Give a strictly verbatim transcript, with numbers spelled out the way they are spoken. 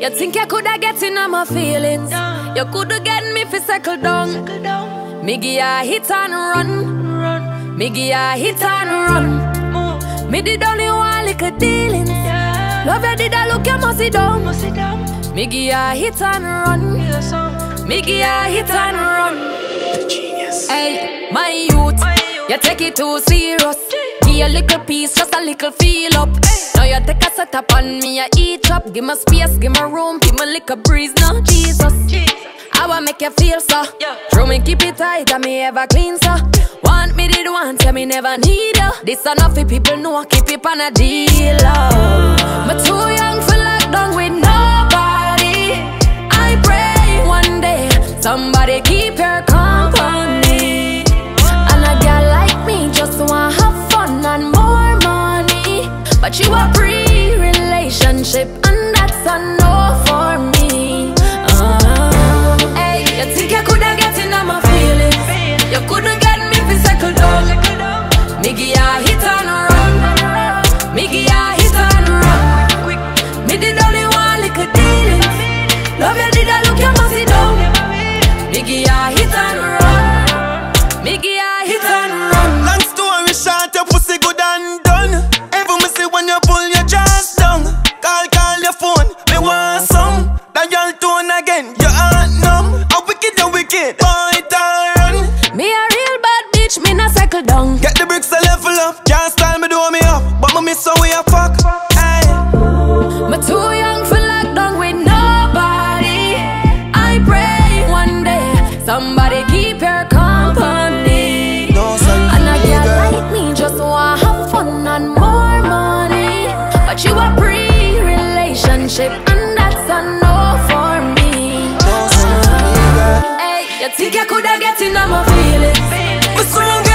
You think you coulda get in on my feelings? You coulda get me fi settle down. Me give ya hit and run. Me give ya hit and run. Me did only one little dealings. Love you did I look you must sit down. Me give ya hit and run. Me give ya hit and run. Hey, my youth, you take it too serious. Give a little piece, just a little feel up. Now you take a set up on me, I eat up. Give me space, give me room, give me little breeze now, Jesus. I wanna make you feel so. True me keep it tight and me ever clean so. Want me did want, tell me never need you. This enough for people know, keep it on a deal. Oh. Me too young for lockdown with nobody. I pray one day somebody keep your company. And a girl like me just wanna have fun and more money. But you a pre-relationship and that's a no for me. uh, Hey, you think you coulda get in on my feelings? You coulda get me fi settle down. Me give ya hit and run. Me give ya hit and run. Me did only one little dealings. Love you did I look you must sit down. Me give ya hit and run. Me give ya hit and run. Long story short, your pussy good and done. Even me see when you pull your dress down. Call, call your phone, me want some. That y'all tone again, your heart numb. How wicked, you wicked, boy, turn. Me a real bad bitch, me not cycle down. Get the bricks a level up, can't style me do me up. But me miss how we a fuck, hey. Me too young for lockdown with nobody. I pray one day somebody keep your company. No, son, and a girl like me just wanna have fun and more money. But you a pre-relationship and that's a no for me. no, son, Hey, you think you coulda get in on my feelings? we so